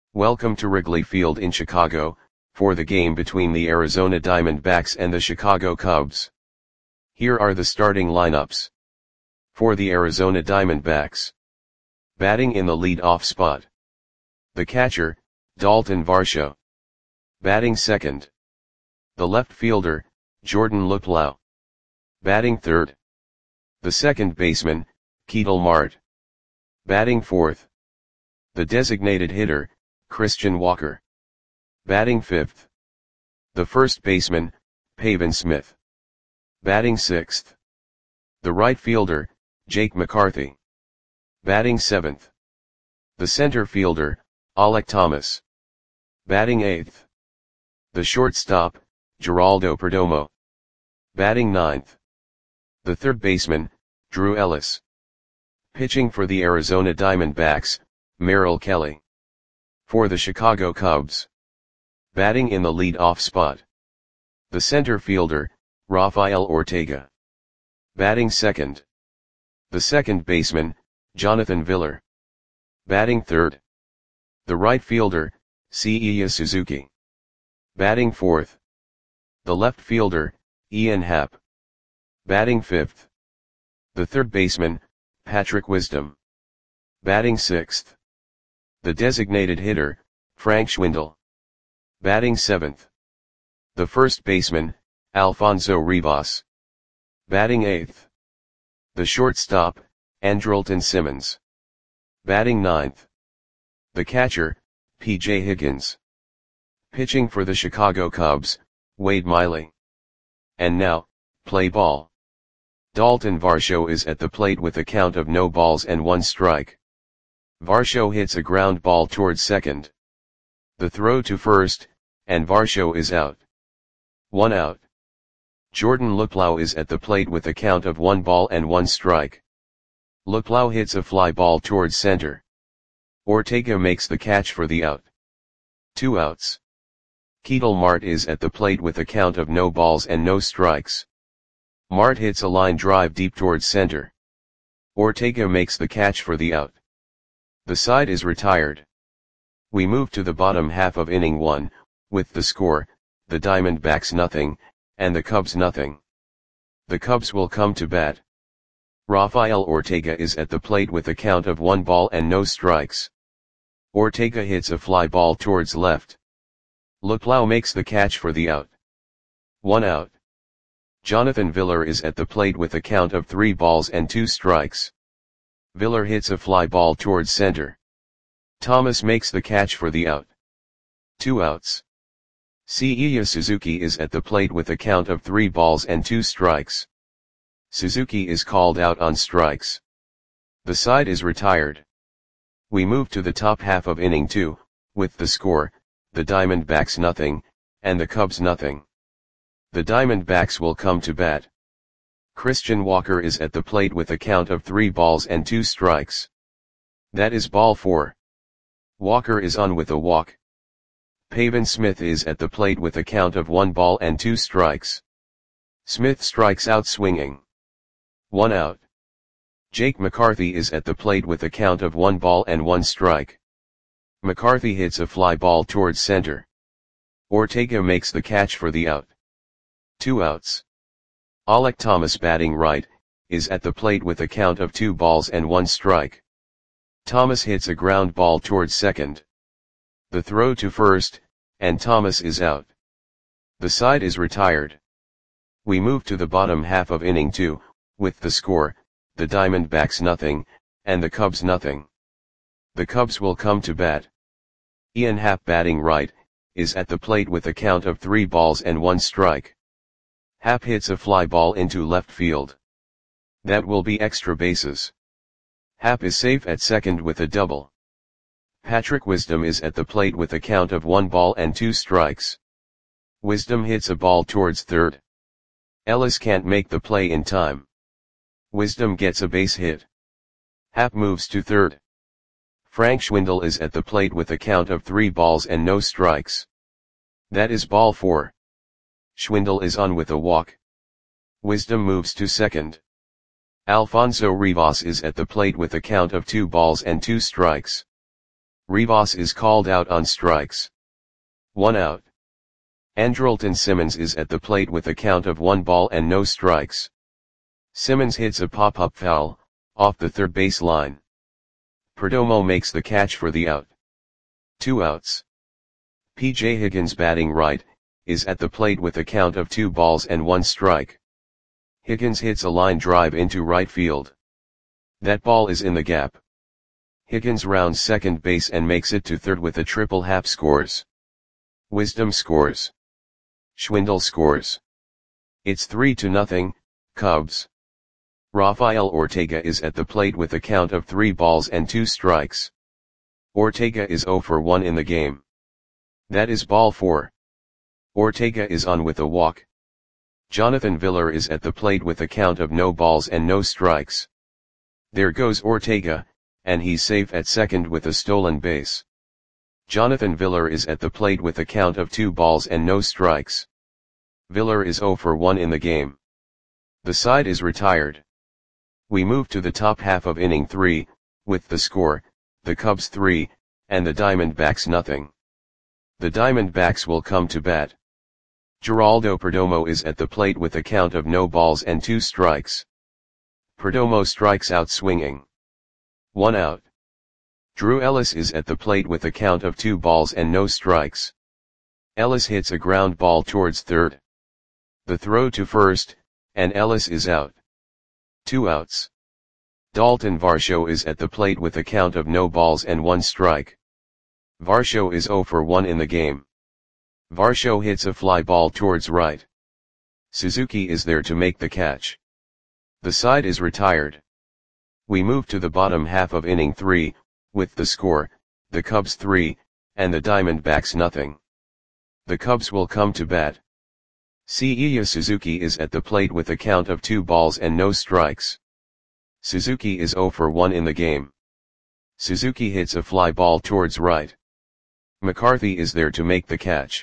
Welcome to Wrigley Field in Chicago, for the game between the Arizona Diamondbacks and the Chicago Cubs. Here are the starting lineups. For the Arizona Diamondbacks. Batting in the lead-off spot. The catcher, Dalton Varsho. Batting second. The left fielder, Jordan Luplow. Batting third. The second baseman, Ketel Marte. Batting fourth. The designated hitter, Christian Walker. Batting fifth. The first baseman, Pavin Smith. Batting sixth. The right fielder, Jake McCarthy. Batting seventh. The center fielder, Alek Thomas. Batting eighth. The shortstop, Geraldo Perdomo. Batting ninth. The third baseman, Drew Ellis. Pitching for the Arizona Diamondbacks, Merrill Kelly. For the Chicago Cubs. Batting in the lead-off spot. The center fielder, Rafael Ortega. Batting second. The second baseman, Jonathan Villar. Batting third. The right fielder, Seiya Suzuki. Batting fourth. The left fielder, Ian Happ. Batting fifth. The third baseman, Patrick Wisdom. Batting sixth. The designated hitter, Frank Schwindel. Batting seventh. The first baseman, Alfonso Rivas. Batting eighth. The shortstop, Andrelton Simmons. Batting ninth. The catcher, P.J. Higgins. Pitching for the Chicago Cubs, Wade Miley. And now, play ball. Dalton Varsho is at the plate with a count of no balls and 1 strike. Varsho hits a ground ball towards second. The throw to first, and Varsho is out. 1 out. Jordan Luplow is at the plate with a count of 1 ball and 1 strike. Luplow hits a fly ball towards center. Ortega makes the catch for the out. 2 outs. Ketel Marte is at the plate with a count of no balls and no strikes. Marte hits a line drive deep towards center. Ortega makes the catch for the out. The side is retired. We move to the bottom half of inning 1, with the score, the Diamondbacks nothing, and the Cubs nothing. The Cubs will come to bat. Rafael Ortega is at the plate with a count of 1 ball and no strikes. Ortega hits a fly ball towards left. Luplow makes the catch for the out. 1 out. Jonathan Villar is at the plate with a count of 3 balls and 2 strikes. Villar hits a fly ball towards center. Thomas makes the catch for the out. 2 outs. Seiya Suzuki is at the plate with a count of 3 balls and 2 strikes. Suzuki is called out on strikes. The side is retired. We move to the top half of inning 2, with the score, the Diamondbacks nothing, and the Cubs nothing. The Diamondbacks will come to bat. Christian Walker is at the plate with a count of 3 balls and 2 strikes. That is ball 4. Walker is on with a walk. Pavin Smith is at the plate with a count of 1 ball and 2 strikes. Smith strikes out swinging. 1 out. Jake McCarthy is at the plate with a count of 1 ball and 1 strike. McCarthy hits a fly ball towards center. Ortega makes the catch for the out. 2 outs. Alek Thomas batting right, is at the plate with a count of 2 balls and 1 strike. Thomas hits a ground ball towards second. The throw to first, and Thomas is out. The side is retired. We move to the bottom half of inning 2, with the score, the Diamondbacks nothing, and the Cubs nothing. The Cubs will come to bat. Ian Happ batting right, is at the plate with a count of 3 balls and 1 strike. Happ hits a fly ball into left field. That will be extra bases. Happ is safe at second with a double. Patrick Wisdom is at the plate with a count of 1 ball and 2 strikes. Wisdom hits a ball towards third. Ellis can't make the play in time. Wisdom gets a base hit. Happ moves to third. Frank Schwindel is at the plate with a count of 3 balls and no strikes. That is ball 4. Schwindel is on with a walk. Wisdom moves to second. Alfonso Rivas is at the plate with a count of 2 balls and 2 strikes. Rivas is called out on strikes. 1 out. Andrelton Simmons is at the plate with a count of 1 ball and no strikes. Simmons hits a pop-up foul, off the third base line. Perdomo makes the catch for the out. 2 outs. P.J. Higgins batting right, is at the plate with a count of 2 balls and 1 strike. Higgins hits a line drive into right field. That ball is in the gap. Higgins rounds second base and makes it to third with a triple. Happ scores. Wisdom scores. Schwindel scores. It's 3-0, Cubs. Rafael Ortega is at the plate with a count of 3 balls and 2 strikes. Ortega is 0 for 1 in the game. That is ball 4. Ortega is on with a walk. Jonathan Villar is at the plate with a count of no balls and no strikes. There goes Ortega, and he's safe at second with a stolen base. Jonathan Villar is at the plate with a count of 2 balls and no strikes. Villar is 0 for 1 in the game. The side is retired. We move to the top half of inning 3, with the score, the Cubs 3, and the Diamondbacks nothing. The Diamondbacks will come to bat. Geraldo Perdomo is at the plate with a count of no balls and 2 strikes. Perdomo strikes out swinging. 1 out. Drew Ellis is at the plate with a count of 2 balls and no strikes. Ellis hits a ground ball towards third. The throw to first, and Ellis is out. 2 outs. Dalton Varsho is at the plate with a count of no balls and 1 strike. Varsho is 0 for 1 in the game. Varsho hits a fly ball towards right. Suzuki is there to make the catch. The side is retired. We move to the bottom half of inning 3, with the score, the Cubs 3, and the Diamondbacks nothing. The Cubs will come to bat. Seiya Suzuki is at the plate with a count of 2 balls and no strikes. Suzuki is 0 for 1 in the game. Suzuki hits a fly ball towards right. McCarthy is there to make the catch.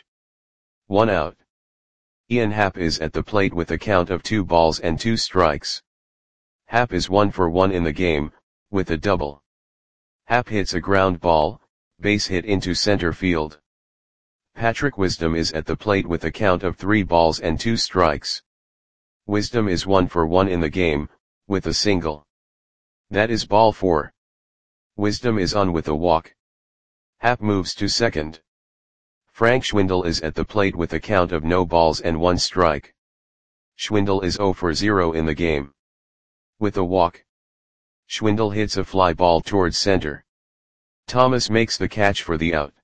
1 out. Ian Happ is at the plate with a count of 2 balls and 2 strikes. Happ is 1 for 1 in the game, with a double. Happ hits a ground ball, base hit into center field. Patrick Wisdom is at the plate with a count of 3 balls and 2 strikes. Wisdom is 1 for 1 in the game, with a single. That is ball 4. Wisdom is on with a walk. Happ moves to second. Frank Schwindel is at the plate with a count of no balls and 1 strike. Schwindel is 0 for 0 in the game. With a walk. Schwindel hits a fly ball towards center. Thomas makes the catch for the out.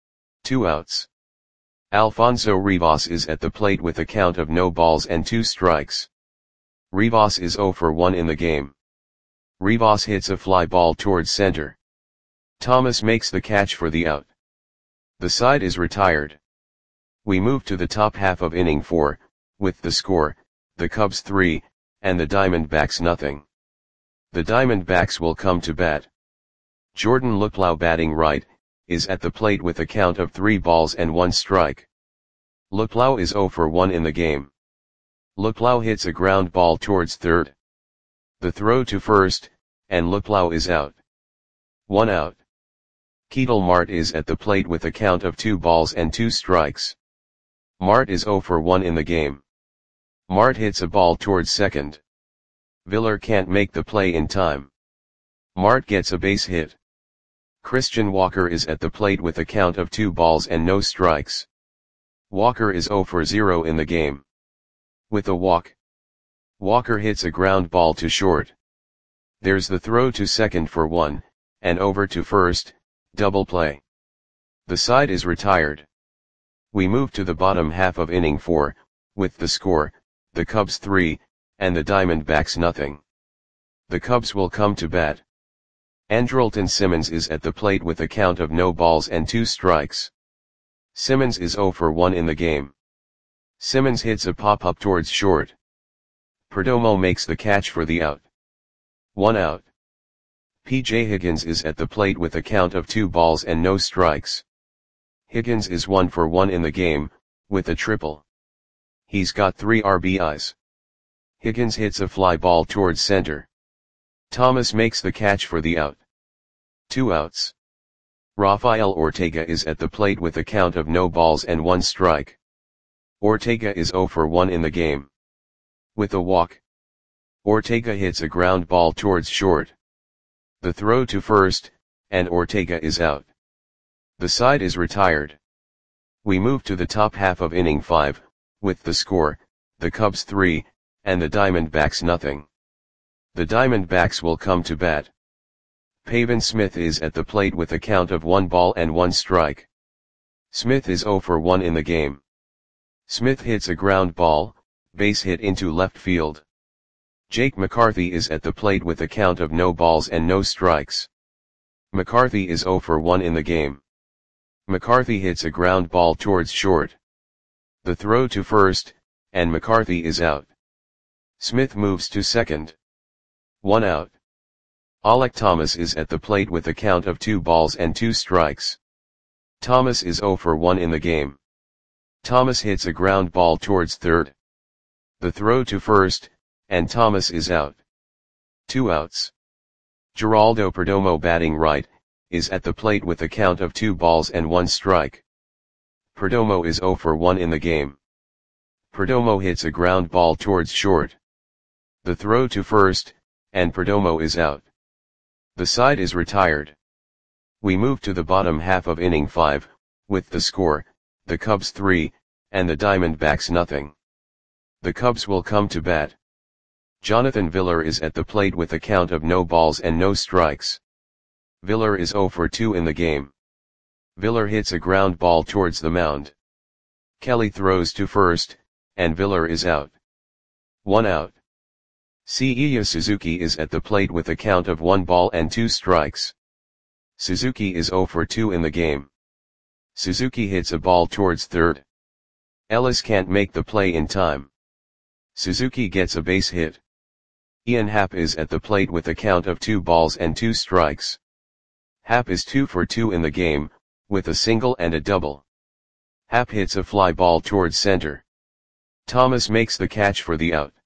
2 outs. Alfonso Rivas is at the plate with a count of no balls and 2 strikes. Rivas is 0 for 1 in the game. Rivas hits a fly ball towards center. Thomas makes the catch for the out. The side is retired. We move to the top half of inning 4, with the score, the Cubs 3, and the Diamondbacks nothing. The Diamondbacks will come to bat. Jordan Luplow batting right, is at the plate with a count of 3 balls and 1 strike. Luplow is 0 for 1 in the game. Luplow hits a ground ball towards third. The throw to first, and Luplow is out. 1 out. Ketel Marte is at the plate with a count of 2 balls and 2 strikes. Marte is 0 for 1 in the game. Marte hits a ball towards second. Villar can't make the play in time. Marte gets a base hit. Christian Walker is at the plate with a count of 2 balls and no strikes. Walker is 0 for 0 in the game. With a walk. Walker hits a ground ball to short. There's the throw to second for 1, and over to first, double play. The side is retired. We move to the bottom half of inning 4, with the score, the Cubs 3, and the Diamondbacks nothing. The Cubs will come to bat. Andrelton Simmons is at the plate with a count of no balls and 2 strikes. Simmons is 0 for 1 in the game. Simmons hits a pop-up towards short. Perdomo makes the catch for the out. 1 out. P.J. Higgins is at the plate with a count of 2 balls and no strikes. Higgins is 1 for 1 in the game, with a triple. He's got 3 RBIs. Higgins hits a fly ball towards center. Thomas makes the catch for the out. 2 outs. Rafael Ortega is at the plate with a count of no balls and 1 strike. Ortega is 0 for 1 in the game. With a walk, Ortega hits a ground ball towards short. The throw to first, and Ortega is out. The side is retired. We move to the top half of inning 5, with the score, the Cubs 3, and the Diamondbacks nothing. The Diamondbacks will come to bat. Pavin Smith is at the plate with a count of 1 ball and 1 strike. Smith is 0 for 1 in the game. Smith hits a ground ball, base hit into left field. Jake McCarthy is at the plate with a count of no balls and no strikes. McCarthy is 0 for 1 in the game. McCarthy hits a ground ball towards short. The throw to first, and McCarthy is out. Smith moves to second. 1 out. Alek Thomas is at the plate with a count of 2 balls and 2 strikes. Thomas is 0 for 1 in the game. Thomas hits a ground ball towards third. The throw to first, and Thomas is out. 2 outs. Geraldo Perdomo batting right, is at the plate with a count of 2 balls and 1 strike. Perdomo is 0 for 1 in the game. Perdomo hits a ground ball towards short. The throw to first, and Perdomo is out. The side is retired. We move to the bottom half of inning 5, with the score, the Cubs 3, and the Diamondbacks nothing. The Cubs will come to bat. Jonathan Villar is at the plate with a count of no balls and no strikes. Villar is 0 for 2 in the game. Villar hits a ground ball towards the mound. Kelly throws to first, and Villar is out. 1 out. Seiya Suzuki is at the plate with a count of 1 ball and 2 strikes. Suzuki is 0 for 2 in the game. Suzuki hits a ball towards third. Ellis can't make the play in time. Suzuki gets a base hit. Ian Happ is at the plate with a count of 2 balls and 2 strikes. Happ is 2 for 2 in the game, with a single and a double. Happ hits a fly ball towards center. Thomas makes the catch for the out.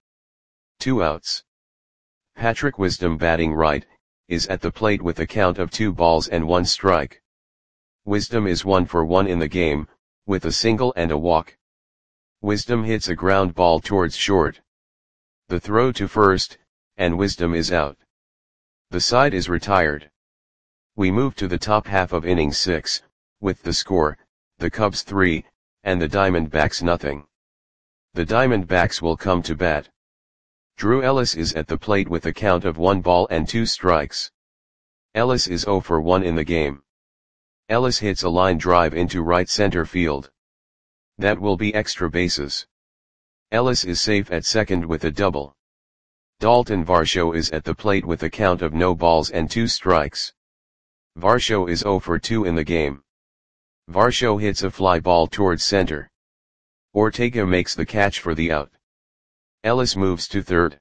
2 outs. Patrick Wisdom batting right, is at the plate with a count of 2 balls and 1 strike. Wisdom is 1 for 1 in the game, with a single and a walk. Wisdom hits a ground ball towards short. The throw to first, and Wisdom is out. The side is retired. We move to the top half of inning 6, with the score, the Cubs 3, and the Diamondbacks nothing. The Diamondbacks will come to bat. Drew Ellis is at the plate with a count of 1 ball and 2 strikes. Ellis is 0 for 1 in the game. Ellis hits a line drive into right center field. That will be extra bases. Ellis is safe at second with a double. Dalton Varsho is at the plate with a count of no balls and 2 strikes. Varsho is 0 for 2 in the game. Varsho hits a fly ball towards center. Ortega makes the catch for the out. Ellis moves to third.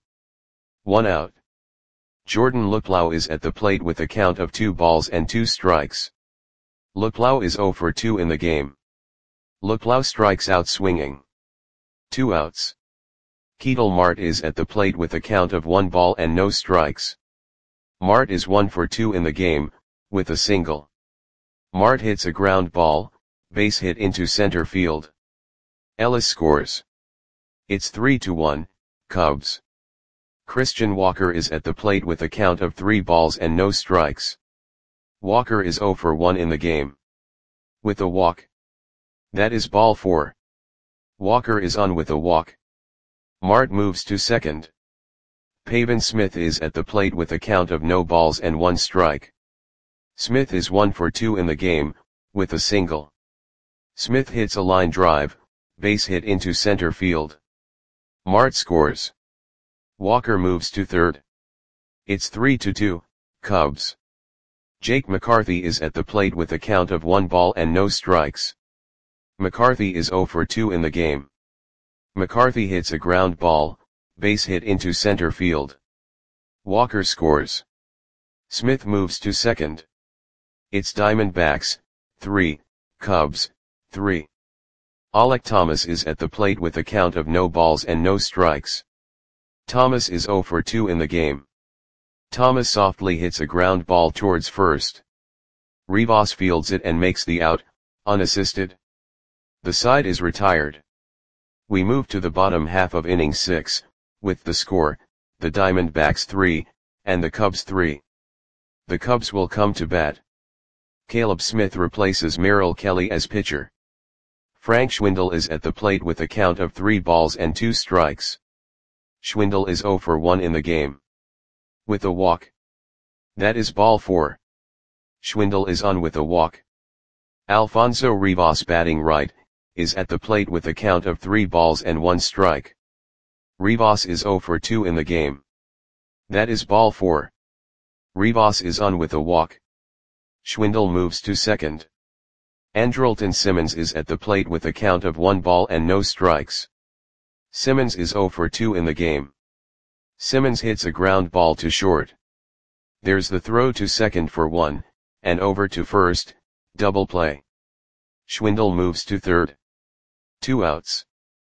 1 out. Jordan Luplow is at the plate with a count of 2 balls and 2 strikes. Luplow is 0 for 2 in the game. Luplow strikes out swinging. 2 outs. Ketel Marte is at the plate with a count of 1 ball and no strikes. Marte is 1 for 2 in the game, with a single. Marte hits a ground ball, base hit into center field. Ellis scores. It's 3-1, Cubs. Christian Walker is at the plate with a count of 3 balls and no strikes. Walker is 0 for 1 in the game. With a walk. That is ball 4. Walker is on with a walk. Marte moves to second. Pavin Smith is at the plate with a count of no balls and 1 strike. Smith is 1 for 2 in the game, with a single. Smith hits a line drive, base hit into center field. Marte scores. Walker moves to third. It's 3-2, Cubs. Jake McCarthy is at the plate with a count of 1 ball and no strikes. McCarthy is 0 for 2 in the game. McCarthy hits a ground ball, base hit into center field. Walker scores. Smith moves to second. It's Diamondbacks, 3, Cubs, 3. Alek Thomas is at the plate with a count of no balls and no strikes. Thomas is 0 for 2 in the game. Thomas softly hits a ground ball towards first. Rivas fields it and makes the out, unassisted. The side is retired. We move to the bottom half of inning 6, with the score, the Diamondbacks 3, and the Cubs 3. The Cubs will come to bat. Caleb Smith replaces Merrill Kelly as pitcher. Frank Schwindel is at the plate with a count of 3 balls and 2 strikes. Schwindel is 0 for 1 in the game. With a walk. That is ball 4. Schwindel is on with a walk. Alfonso Rivas, batting right, is at the plate with a count of 3 balls and 1 strike. Rivas is 0 for 2 in the game. That is ball 4. Rivas is on with a walk. Schwindel moves to second. Andrelton Simmons is at the plate with a count of 1 ball and no strikes. Simmons is 0 for 2 in the game. Simmons hits a ground ball to short. There's the throw to second for 1, and over to first, double play. Schwindel moves to third. 2 outs.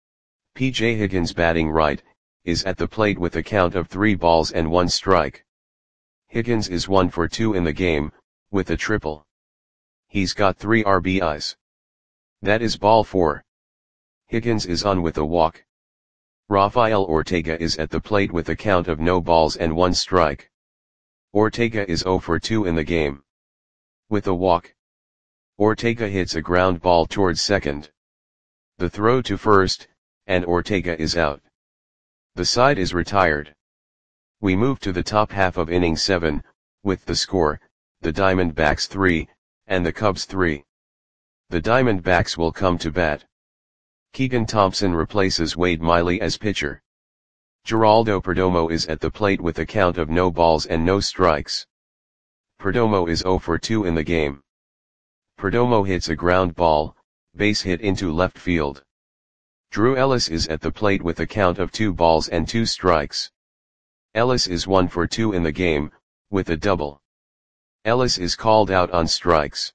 P.J. Higgins, batting right, is at the plate with a count of 3 balls and 1 strike. Higgins is 1 for 2 in the game, with a triple. He's got 3 RBIs. That is ball 4. Higgins is on with a walk. Rafael Ortega is at the plate with a count of no balls and 1 strike. Ortega is 0 for 2 in the game. With a walk. Ortega hits a ground ball towards second. The throw to first, and Ortega is out. The side is retired. We move to the top half of inning 7, with the score, the Diamondbacks 3, and the Cubs 3. The Diamondbacks will come to bat. Keegan Thompson replaces Wade Miley as pitcher. Geraldo Perdomo is at the plate with a count of no balls and no strikes. Perdomo is 0 for 2 in the game. Perdomo hits a ground ball, base hit into left field. Drew Ellis is at the plate with a count of 2 balls and 2 strikes. Ellis is 1 for 2 in the game, with a double. Ellis is called out on strikes.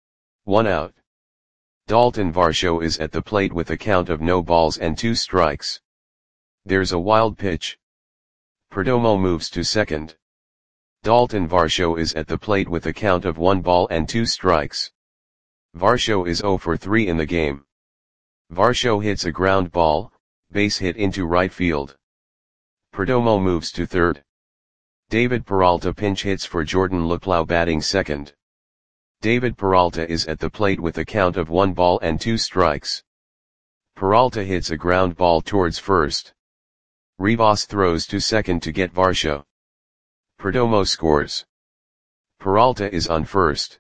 1 out. Dalton Varsho is at the plate with a count of no balls and 2 strikes. There's a wild pitch. Perdomo moves to second. Dalton Varsho is at the plate with a count of 1 ball and 2 strikes. Varsho is 0 for 3 in the game. Varsho hits a ground ball, base hit into right field. Perdomo moves to third. David Peralta pinch hits for Jordan Luplow, batting second. David Peralta is at the plate with a count of 1 ball and 2 strikes. Peralta hits a ground ball towards first. Rivas throws to second to get Varsho. Perdomo scores. Peralta is on first.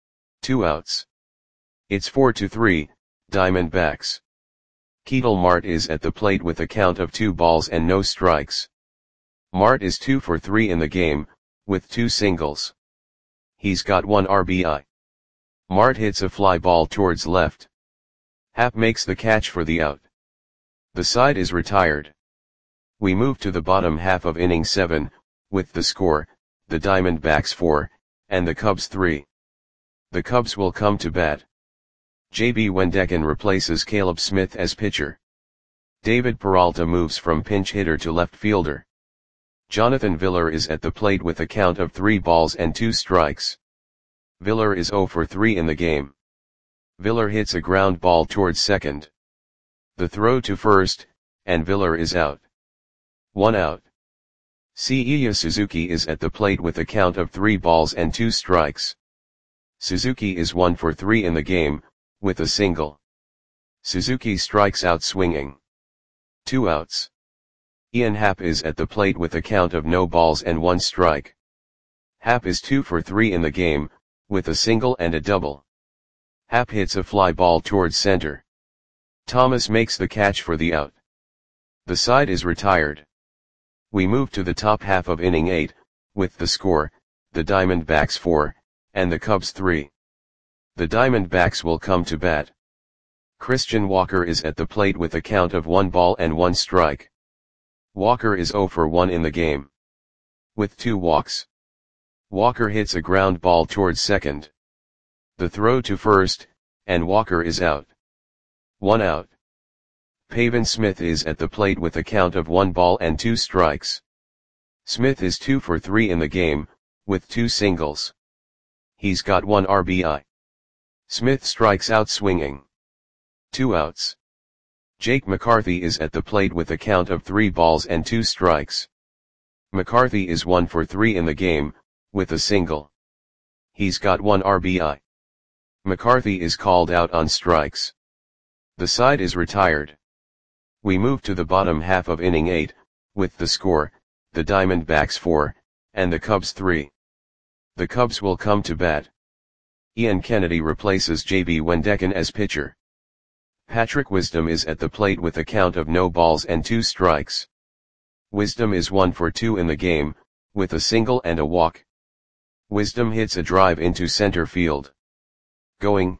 2 outs. It's 4-3, Diamondbacks. Ketel Marte is at the plate with a count of 2 balls and no strikes. Marte is 2 for 3 in the game, with 2 singles. He's got 1 RBI. Marte hits a fly ball towards left. Happ makes the catch for the out. The side is retired. We move to the bottom half of inning 7, with the score, the Diamondbacks 4, and the Cubs 3. The Cubs will come to bat. J.B. Wendecken replaces Caleb Smith as pitcher. David Peralta moves from pinch hitter to left fielder. Jonathan Villar is at the plate with a count of 3 balls and 2 strikes. Villar is 0 for 3 in the game. Villar hits a ground ball towards second. The throw to first, and Villar is out. 1 out. Seiya Suzuki is at the plate with a count of 3 balls and 2 strikes. Suzuki is 1 for 3 in the game, with a single. Suzuki strikes out swinging. 2 outs. Ian Happ is at the plate with a count of no balls and 1 strike. Happ is 2 for 3 in the game, with a single and a double. Happ hits a fly ball towards center. Thomas makes the catch for the out. The side is retired. We move to the top half of inning 8, with the score, the Diamondbacks 4, and the Cubs 3. The Diamondbacks will come to bat. Christian Walker is at the plate with a count of 1 ball and 1 strike. Walker is 0 for 1 in the game. With 2 walks. Walker hits a ground ball towards second. The throw to first, and Walker is out. 1 out. Pavin Smith is at the plate with a count of 1 ball and 2 strikes. Smith is 2 for 3 in the game, with 2 singles. He's got 1 RBI. Smith strikes out swinging. 2 outs. Jake McCarthy is at the plate with a count of 3 balls and 2 strikes. McCarthy is 1 for 3 in the game, with a single. He's got 1 RBI. McCarthy is called out on strikes. The side is retired. We move to the bottom half of inning 8, with the score, the Diamondbacks 4, and the Cubs 3. The Cubs will come to bat. Ian Kennedy replaces J.B. Wendecken as pitcher. Patrick Wisdom is at the plate with a count of no balls and 2 strikes. Wisdom is 1 for 2 in the game, with a single and a walk. Wisdom hits a drive into center field. Going,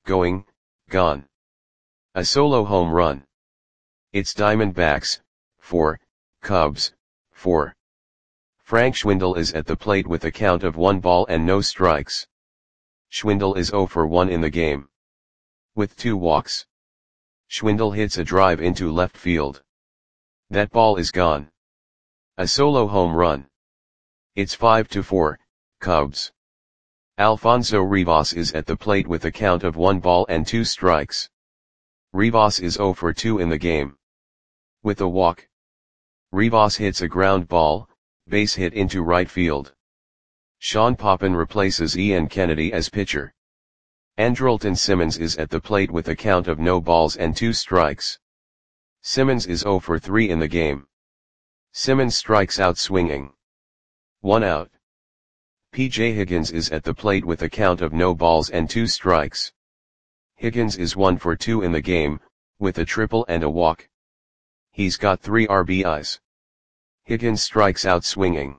gone. A solo home run. It's Diamondbacks, 4, Cubs, 4. Frank Schwindel is at the plate with a count of 1 ball and no strikes. Schwindel is 0 for 1 in the game. With 2 walks. Schwindel hits a drive into left field. That ball is gone. A solo home run. It's 5-4, Cubs. Alfonso Rivas is at the plate with a count of 1 ball and 2 strikes. Rivas is 0 for 2 in the game. With a walk. Rivas hits a ground ball, base hit into right field. Sean Poppen replaces Ian Kennedy as pitcher. Andrelton Simmons is at the plate with a count of no balls and 2 strikes. Simmons is 0 for 3 in the game. Simmons strikes out swinging. 1 out. P.J. Higgins is at the plate with a count of no balls and 2 strikes. Higgins is 1 for 2 in the game, with a triple and a walk. He's got 3 RBIs. Higgins strikes out swinging.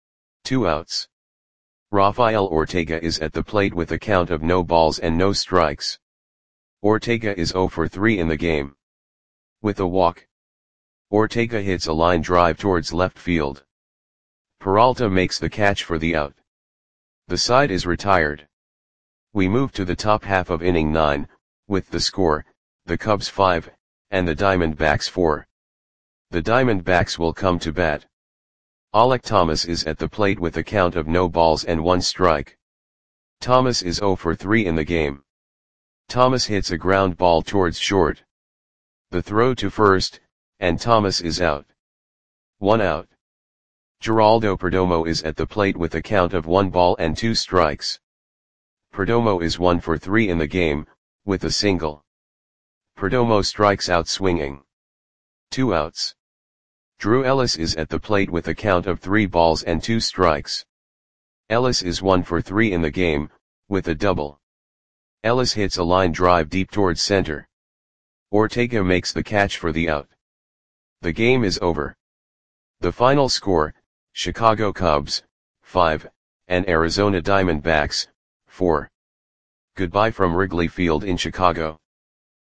2 outs. Rafael Ortega is at the plate with a count of no balls and no strikes. Ortega is 0 for 3 in the game. With a walk. Ortega hits a line drive towards left field. Peralta makes the catch for the out. The side is retired. We move to the top half of inning 9, with the score, the Cubs 5, and the Diamondbacks 4. The Diamondbacks will come to bat. Alek Thomas is at the plate with a count of no balls and 1 strike. Thomas is 0 for 3 in the game. Thomas hits a ground ball towards short. The throw to first, and Thomas is out. 1 out. Geraldo Perdomo is at the plate with a count of 1 ball and 2 strikes. Perdomo is 1 for 3 in the game, with a single. Perdomo strikes out swinging. 2 outs. Drew Ellis is at the plate with a count of 3 balls and 2 strikes. Ellis is 1 for 3 in the game, with a double. Ellis hits a line drive deep towards center. Ortega makes the catch for the out. The game is over. The final score, Chicago Cubs, 5, and Arizona Diamondbacks, 4. Goodbye from Wrigley Field in Chicago.